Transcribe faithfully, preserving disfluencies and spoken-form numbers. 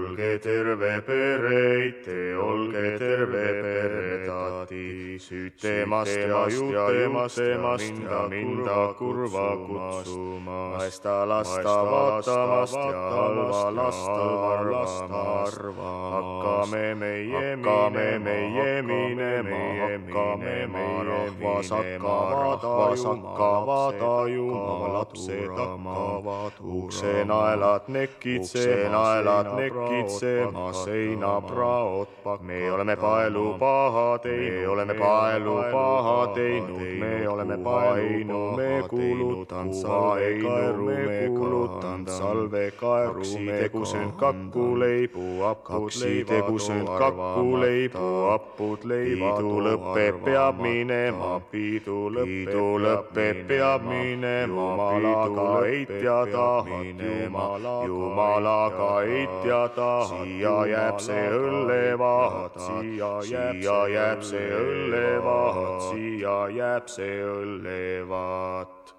olge terve pereite, olge terve peretati, süütemast ja jutemast ja minda kurva kutsumas, ta lasta vaatamast ja halva lasta arvama. Hakkame meie minema, hakkame meie rahvas hakkavad tajuma, lapsed hakkavad uksenaelad nekitsema, seinapraod pakka. Me oleme paelu paha teinud, me oleme paelu paha teinud, me oleme paelu, me kuulutan salvekaeru, me kuulutan salvekaeru, me tegusöönud kakkuleibu, apud tegusöönud kakkuleibu, apud leivad. Piidu lõppe peab minema, piidu lõppe peab minema, jumalaga eitja tahad, jumalaga eitja tahad, siia jääb see õllevahat, siia jääb see õllevahat, siia jääb see õllevahat.